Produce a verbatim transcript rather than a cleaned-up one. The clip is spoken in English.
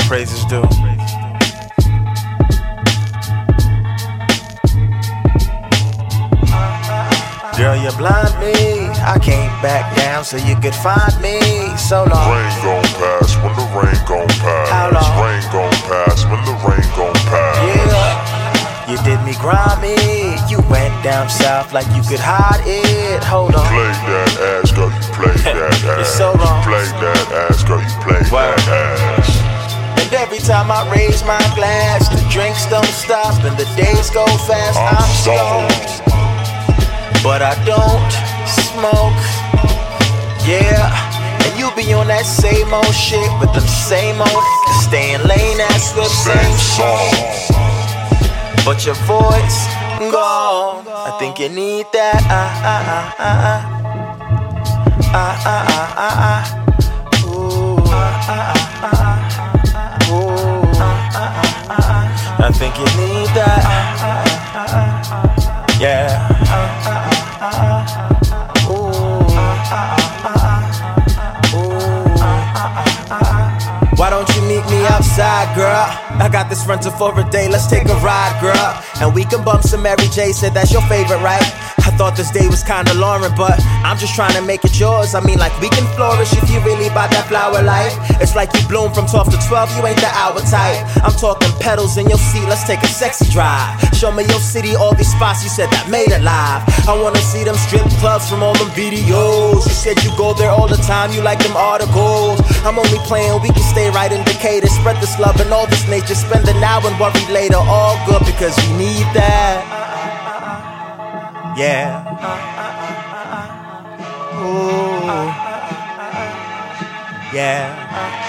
praises due. Girl, you blind me, I can't back down so you could find me. So long. Rain gon' pass when the rain gon' pass. How long? Rain gon' pass when the rain gon' pass. Yeah, you did me grimy. You went down south like you could hide it. Hold on. Play that ass, girl, you play that ass. It's so long. You play that ass, girl, you play Wow. that ass. And every time I raise my glass, the drinks don't stop and the days go fast. I'm I'm stoned. stoned, but I don't smoke. Yeah, and you be on that same old shit with them same old staying lane ass with same song. But your voice gone. I think you need that. Ah ah ah ah ah ah ah ah ah. Ooh. Ah ah ah ah. Ooh. Ah ah ah ah. I think you need that. Yeah. Why don't you meet me outside, girl? I got this rental for a day, let's take a ride, girl. And we can bump some Mary J, said that's your favorite, right? I thought this day was kinda Lauren, but I'm just trying to make it yours. I mean, like, we can flourish if you really bout that flower life. It's like you bloom from twelve to twelve, you ain't the hour type. I'm talking pedals in your seat, let's take a sexy drive. Show me your city, all these spots you said that made it live. I wanna see them strip clubs from all them videos. You said you go there all the time, you like them articles. I'm only playing, we can stay right in Decatur. Spread this love and all this nature, spend the now and worry later. All good because you need that. Yeah. Ooh. Yeah.